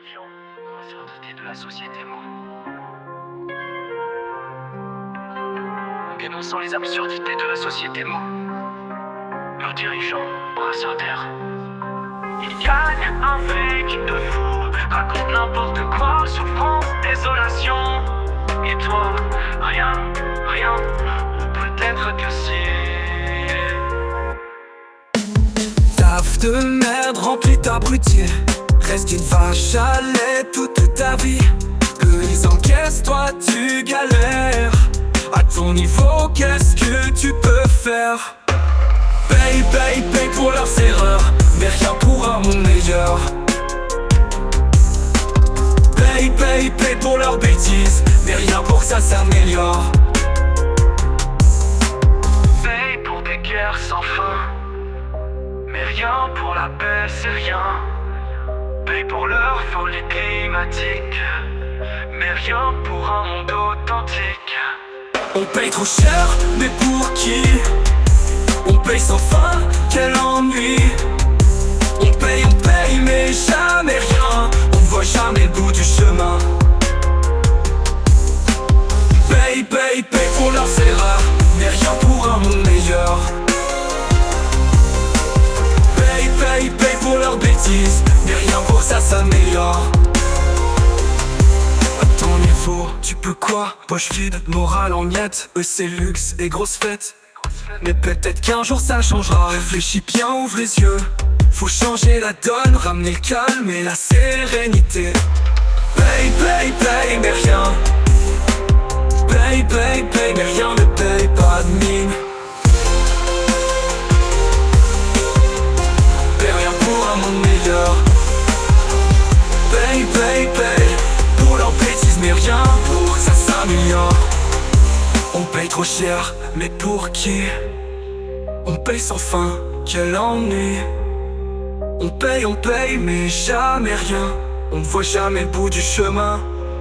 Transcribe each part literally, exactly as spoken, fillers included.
dirigeants, absurdités de la société, moi. Dénonçant les absurdités de la société, moi. Leurs dirigeants, brasseurs d'air. Ils gagnent avec de fou, racontent n'importe quoi, souffrance, désolation. Et toi, rien, rien, ou peut-être que si. Taf de merde remplit d'abrutis. Reste une vache à lait toute ta vie. Eux ils encaissent, toi tu galères. À ton niveau, qu'est-ce que tu peux faire? Paye, paye, paye pour leurs erreurs, mais rien pour un monde meilleur. Paye, paye, paye pour leurs bêtises, mais rien pour que ça s'améliore. Paye pour des guerres sans fin, mais rien pour la paix, c'est rien. Paye pour leur folie climatique, mais rien pour un monde authentique. On paye trop cher, mais pour qui? On paye sans fin, quel ennui. On paye, on paye, mais jamais rien. On voit jamais le bout du chemin. Paye, paye, paye pour leurs erreurs, mais rien pour un monde meilleur. Paye, paye, paye pour leurs bêtises, mais rien pour que ça s'améliore. À ton niveau, tu peux quoi? Poche vide, morale en miettes. Eux c'est luxe et grosse fête. Mais peut-être qu'un jour ça changera. Réfléchis bien, ouvre les yeux. Faut changer la donne, ramener le calme et la sérénité. Paye, paye, paye, mais rien. Paye, paye, paye, mais rien ne paye, pas de mine. Paye rien pour un monde meilleur. Paye, paye, paye pour leur bêtise, mais rien pour que ça s'améliore. On paye trop cher, mais pour qui? On paye sans fin, quel ennui. On paye, on paye, mais jamais rien. On ne voit jamais le bout du chemin.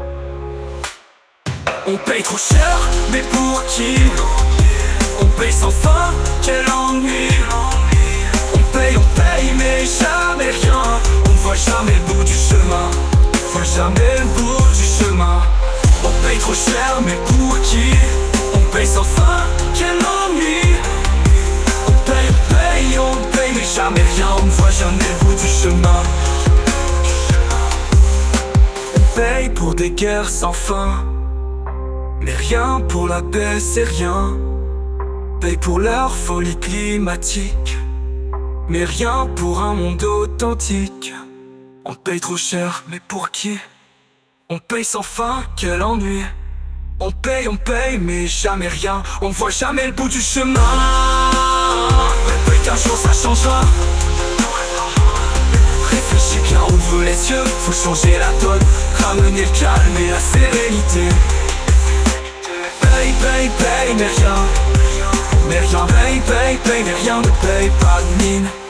On paye trop cher, mais pour qui? On paye sans fin, quel ennui. On paye, on paye, mais jamais rien. On ne voit jamais le bout du chemin. On voit jamais le bout du chemin. On paye trop cher, mais pour qui? On paye sans fin, quel ennui. On paye, on paye, on paye, mais jamais rien. On ne voit jamais le bout du chemin. On paye pour des guerres sans fin, mais rien pour la paix, c'est rien. Paye pour leur folie climatique, mais rien pour un monde authentique. On paye trop cher, mais pour qui? On paye sans fin, quel ennui. On paye, on paye, mais jamais rien. On voit jamais le bout du chemin. Peut-être qu'un jour ça changera. Réfléchis bien, ouvre les yeux. Faut changer la donne, ramener le calme et la sérénité. Paye, paye, paye, mais rien. Mais rien, paye, paye, paye, mais rien ne paye, pas de mine.